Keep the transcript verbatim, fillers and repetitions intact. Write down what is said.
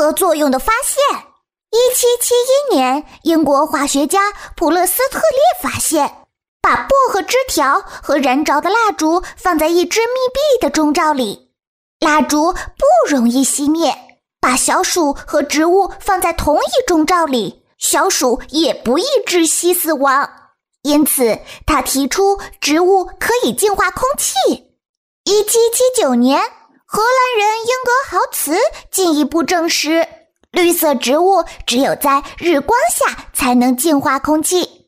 核作用的发现。一七七一年，英国化学家普勒斯特列发现，把薄荷枝条和燃着的蜡烛放在一只密闭的钟罩里，蜡烛不容易熄灭。把小鼠和植物放在同一钟罩里，小鼠也不易窒息死亡。因此，他提出植物可以净化空气。一七七九年，荷兰人英格豪茨进一步证实，绿色植物只有在日光下才能净化空气。